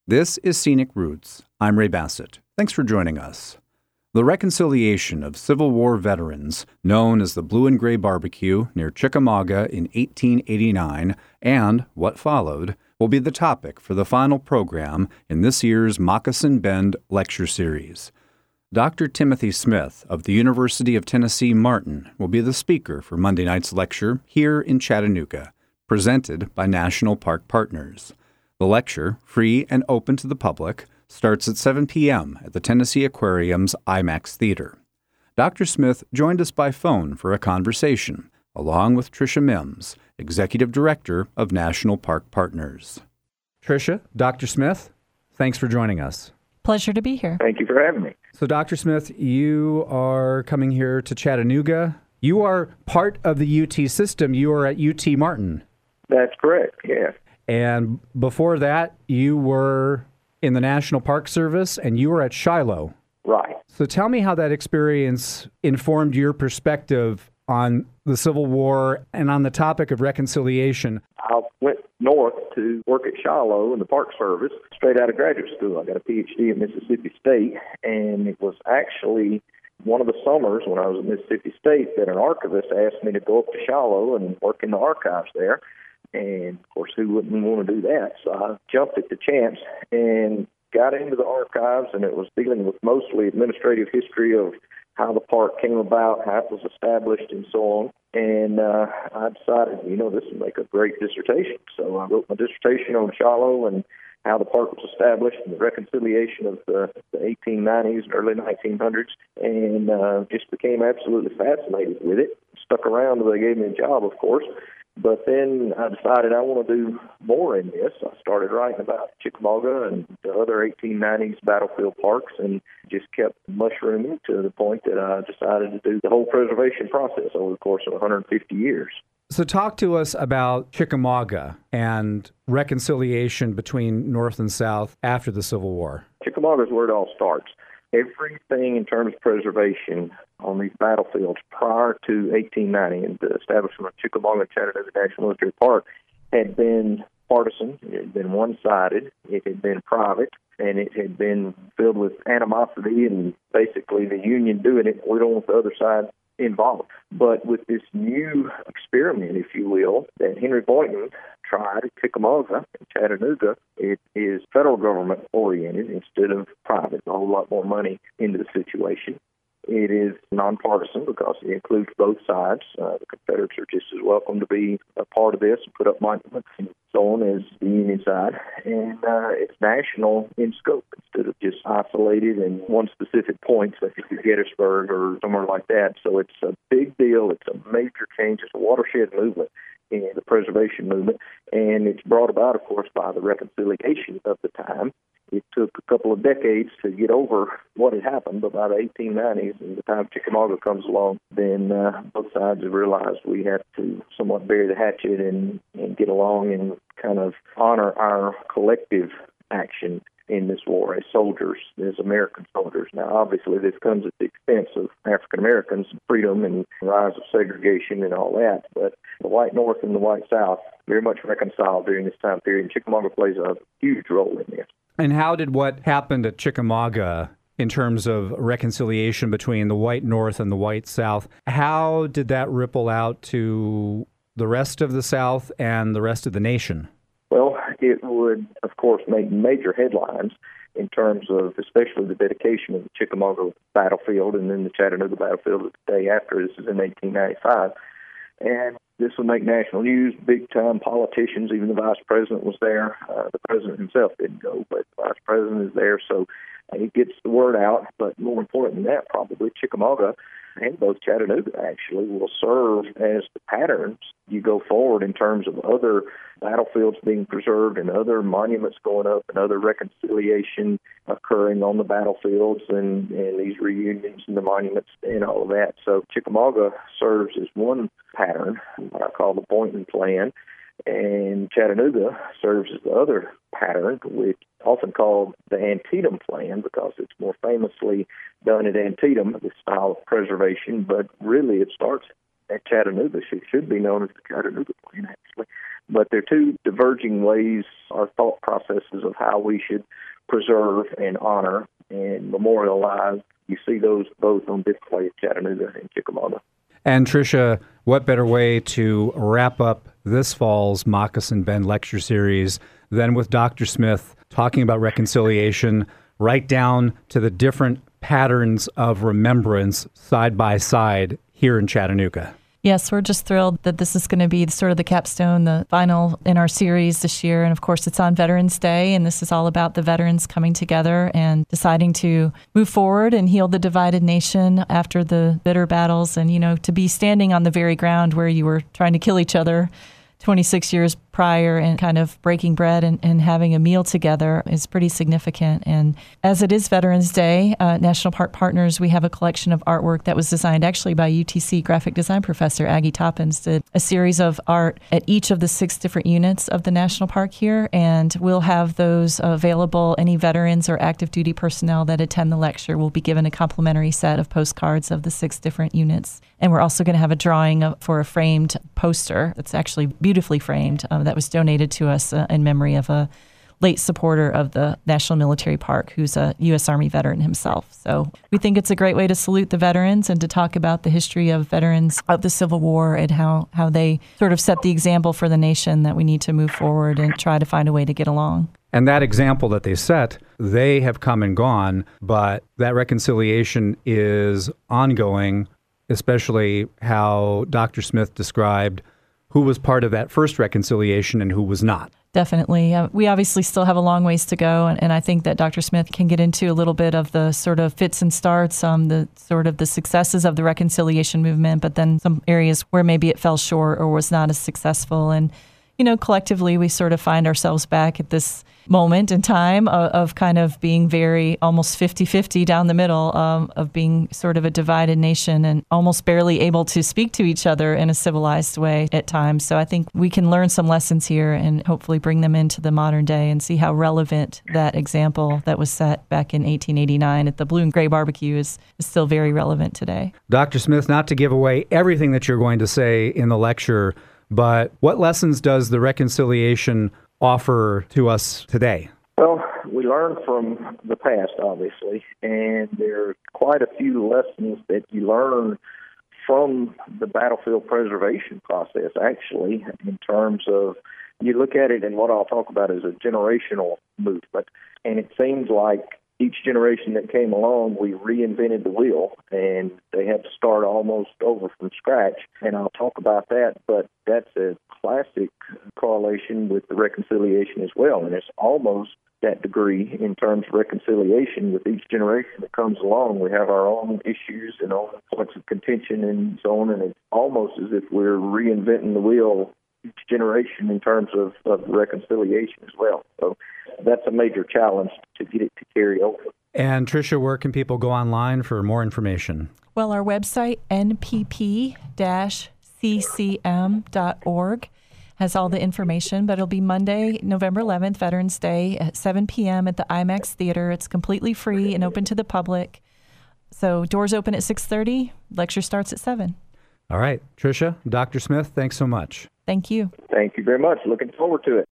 This is Scenic Roots. I'm Ray Bassett. Thanks for joining us. The reconciliation of Civil War veterans, known as the Blue and Gray Barbecue near Chickamauga in 1889, and what followed, will be the topic for the final program in this year's Moccasin Bend Lecture Series. Dr. Timothy Smith of the University of Tennessee Martin will be the speaker for Monday night's lecture here in Chattanooga, presented by National Park Partners. The lecture, free and open to the public, starts at 7 p.m. at the Tennessee Aquarium's IMAX Theater. Dr. Smith joined us by phone for a conversation, along with Tricia Mims, Executive Director of National Park Partners. Tricia, Dr. Smith, thanks for joining us. Pleasure to be here. Thank you for having me. So, Dr. Smith, you are coming here to Chattanooga. You are part of the UT system. You are at UT Martin. That's correct, yes. And before that, you were in the National Park Service, and you were at Shiloh. Right. So tell me how that experience informed your perspective on the Civil War and on the topic of reconciliation. I went north to work at Shiloh in the Park Service straight out of graduate school. I got a PhD at Mississippi State, and it was actually one of the summers when I was at Mississippi State that an archivist asked me to go up to Shiloh and work in the archives there. And, of course, who wouldn't want to do that? So I jumped at the chance and got into the archives, and it was dealing with mostly administrative history of how the park came about, how it was established, and so on. And I decided, this would make a great dissertation. So I wrote my dissertation on Shiloh and how the park was established and the reconciliation of the 1890s and early 1900s, and just became absolutely fascinated with it. Stuck around until they gave me a job, of course. But then I decided I want to do more in this. I started writing about Chickamauga and the other 1890s battlefield parks and just kept mushrooming to the point that I decided to do the whole preservation process over the course of 150 years. So talk to us about Chickamauga and reconciliation between North and South after the Civil War. Chickamauga is where it all starts. Everything in terms of preservation on these battlefields prior to 1890 and the establishment of Chickamauga and Chattanooga National Military Park had been partisan. It had been one-sided. It had been private, and it had been filled with animosity and basically the Union doing it. We don't want the other side involved. But with this new experiment, if you will, that Henry Boynton tried at Chickamauga and Chattanooga, it is federal government oriented instead of private. A whole lot more money into the situation. It is nonpartisan because it includes both sides. The Confederates are just as welcome to be a part of this and put up monuments and so on as the Union side. And it's national in scope instead of just isolated in one specific point, such as Gettysburg or somewhere like that. So it's a big deal. It's a major change. It's a watershed movement in the preservation movement. And it's brought about, of course, by the reconciliation of the time. It took a couple of decades to get over what had happened, but by the 1890s, and the time Chickamauga comes along, then both sides have realized we have to somewhat bury the hatchet and get along and kind of honor our collective action in this war as soldiers, as American soldiers. Now, obviously, this comes at the expense of African Americans, freedom and rise of segregation and all that, but the white North and the white South very much reconciled during this time period, and Chickamauga plays a huge role in this. And how did what happened at Chickamauga in terms of reconciliation between the white North and the white South, how did that ripple out to the rest of the South and the rest of the nation? Well, it would, of course, make major headlines in terms of especially the dedication of the Chickamauga battlefield and then the Chattanooga battlefield the day after. This is in 1895. And this would make national news, big-time politicians, even the vice president was there. The president himself didn't go, but the vice president is there, so it gets the word out. But more important than that, probably Chickamauga and both Chattanooga actually will serve as the patterns you go forward in terms of other battlefields being preserved and other monuments going up and other reconciliation occurring on the battlefields and these reunions and the monuments and all of that. So Chickamauga serves as one pattern, what I call the Boynton Plan, and Chattanooga serves as the other pattern, which often called the Antietam Plan because it's more famously done at Antietam, this style of preservation, but really it starts at Chattanooga. It should be known as the Chattanooga Plan, actually. But they're two diverging ways or thought processes of how we should preserve and honor and memorialize. You see those both on display at Chattanooga and Chickamauga. And Tricia, what better way to wrap up this fall's Moccasin Bend lecture series than with Dr. Smith talking about reconciliation right down to the different patterns of remembrance side by side here in Chattanooga? Yes, we're just thrilled that this is going to be sort of the capstone, the final in our series this year. And of course, it's on Veterans Day, and this is all about the veterans coming together and deciding to move forward and heal the divided nation after the bitter battles. And, to be standing on the very ground where you were trying to kill each other 26 years prior and kind of breaking bread and having a meal together is pretty significant. And as it is Veterans Day, National Park Partners, we have a collection of artwork that was designed actually by UTC graphic design professor Aggie Toppins, did a series of art at each of the 6 different units of the National Park here. And we'll have those available. Any veterans or active duty personnel that attend the lecture will be given a complimentary set of postcards of the 6 different units. And we're also going to have a drawing for a framed poster that's actually beautifully framed that was donated to us in memory of a late supporter of the National Military Park who's a U.S. Army veteran himself. So we think it's a great way to salute the veterans and to talk about the history of veterans of the Civil War and how they sort of set the example for the nation that we need to move forward and try to find a way to get along. And that example that they set, they have come and gone, but that reconciliation is ongoing, especially how Dr. Smith described who was part of that first reconciliation and who was not. Definitely. We obviously still have a long ways to go, and I think that Dr. Smith can get into a little bit of the sort of fits and starts, the sort of the successes of the reconciliation movement, but then some areas where maybe it fell short or was not as successful. And, collectively, we sort of find ourselves back at this moment in time of kind of being very almost 50-50 down the middle of being sort of a divided nation and almost barely able to speak to each other in a civilized way at times. So I think we can learn some lessons here and hopefully bring them into the modern day and see how relevant that example that was set back in 1889 at the Blue and Gray Barbecue is still very relevant today. Dr. Smith, not to give away everything that you're going to say in the lecture, but what lessons does the reconciliation offer to us today? Well, we learn from the past, obviously, and there are quite a few lessons that you learn from the battlefield preservation process, actually, in terms of you look at it, and what I'll talk about is a generational movement, and it seems like each generation that came along, we reinvented the wheel, and they had to start almost over from scratch, and I'll talk about that, but that's a classic correlation with the reconciliation as well, and it's almost that degree in terms of reconciliation with each generation that comes along. We have our own issues and own points of contention and so on, and it's almost as if we're reinventing the wheel each generation in terms of reconciliation as well. So that's a major challenge to get it to carry over. And Tricia, where can people go online for more information? Well, our website, npp-ccm.org, has all the information, but it'll be Monday, November 11th, Veterans Day at 7 p.m. at the IMAX Theater. It's completely free and open to the public. So doors open at 6:30, lecture starts at 7. All right. Tricia, Dr. Smith, thanks so much. Thank you. Thank you very much. Looking forward to it.